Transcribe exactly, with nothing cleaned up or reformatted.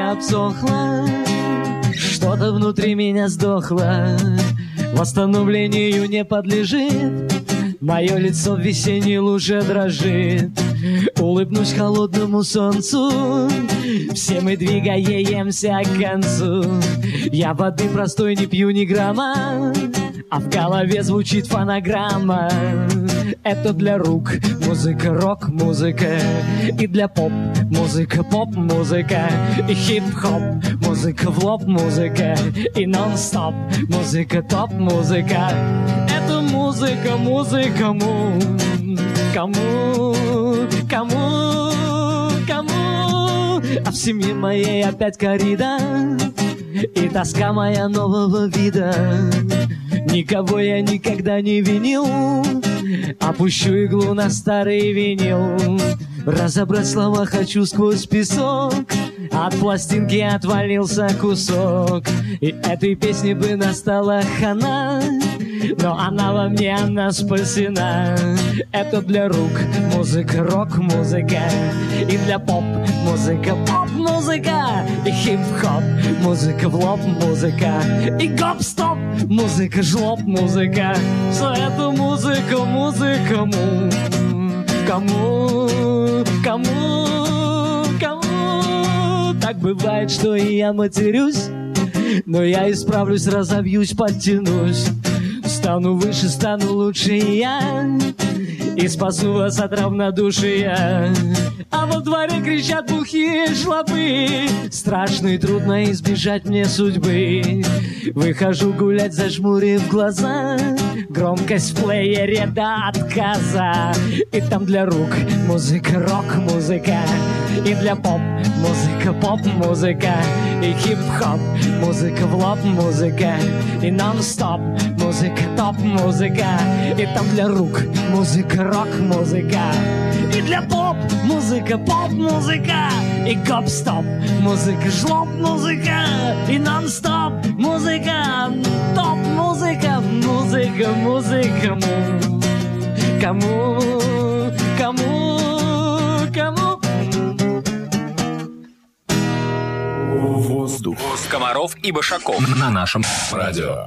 меня обсохло, что-то внутри меня сдохло, восстановлению не подлежит. Мое лицо в весенней луже дрожит. Улыбнусь холодному солнцу, все мы двигаемся к концу. Я воды простой не пью ни грамма, а в голове звучит фонограмма. Это для рук музыка, рок-музыка, и для поп музыка, поп-музыка, и хип-хоп музыка, в лоб музыка, и нон-стоп музыка, топ-музыка. Это музыка, музыка, му, кому, кому, кому. А в семье моей опять коррида и тоска моя нового вида. Никого я никогда не винил, опущу иглу на старый винил. Разобрать слова хочу сквозь песок, от пластинки отвалился кусок. И этой песне бы настала хана, но она во мне, она спасена. Это для рук музыка, рок-музыка, и для поп музыка, поп-музыка, и хип-хоп музыка, в лоб музыка, и гоп-стоп музыка, жлоб музыка. Что это музыка, музыка, му, кому, кому, кому. Так бывает, что и я матерюсь, но я исправлюсь, разовьюсь, подтянусь. Стану выше, стану лучше я, и спасу вас от равнодушия. А во дворе кричат бухие жлобы, страшно и трудно избежать мне судьбы. Выхожу гулять, зажмурив глаза, громкость в плеере до отказа. И там для рук музыка, рок-музыка, и для поп музыка, поп-музыка, и хип-хоп музыка, в лоб музыка, и нон-стоп музыка, топ-музыка. И там для рук музыка, рок-музыка, и для поп музыка, поп-музыка, и гоп-стоп музыка, жлоб-музыка, и нон-стоп музыка, топ-музыка, музыка, музыка, му, кому, кому, кому. Воздух. Комаров и Башаков на нашем радио.